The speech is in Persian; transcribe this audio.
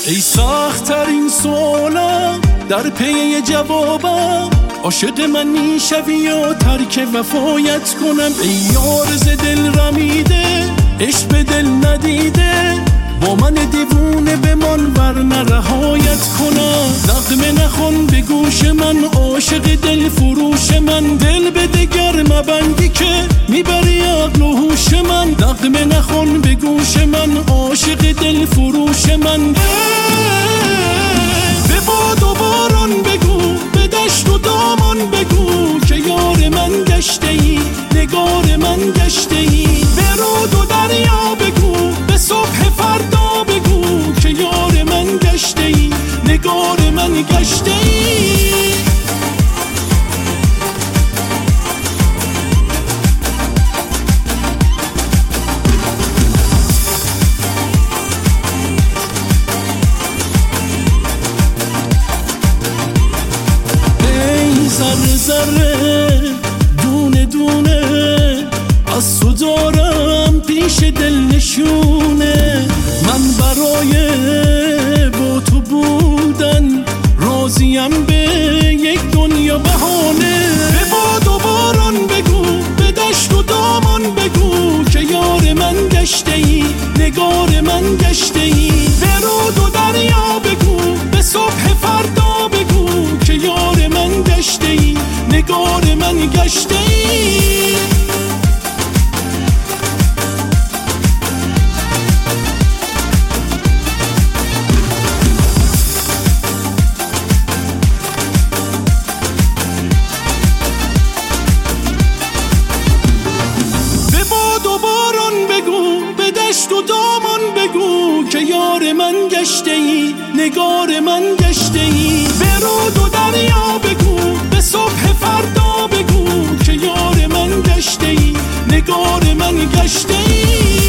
ای سخت‌ترین سوالم در پی جوابم، عاشق من میشوی یا ترک وفایت کنم؟ ای یار ز دل رمیده، عشق به دل ندیده، با من دیوونه بمان ورنه رهایت کنم. نغمه نخون به گوش من، عاشق دل فروش من، دل به دگر مبندی که میبری عقل و هوش من. نغمه نخون به گوش من، عاشق دل فروش من. به باد و باران بگو، به دشت و دامان بگو که یار من گشته ای، نگار من گشته ای. به رود و دریا بگو، به صبح فردا بگو که یار من گشته ای، نگار من گشته ای. ذره ذره دونه دونه از تو دارم پیش دل نشونه. من برای با تو بودن راضیم به یک دنیا بهانه. به باد و باران بگو، به دشت و دامان بگو که یار من گشته ای، نگار من گشته ای. به رود و دریا بگو، به صبح فردا بگو که یار من گشته ای، نگار من گشته ای. به باد و باران بگو، به دشت و دامان بگو که یار من گشته ای، نگار من گشته ای. به رود و دریا بگو، به صبح فردا بگو که یار من گشته ای، نگار من گشته ای.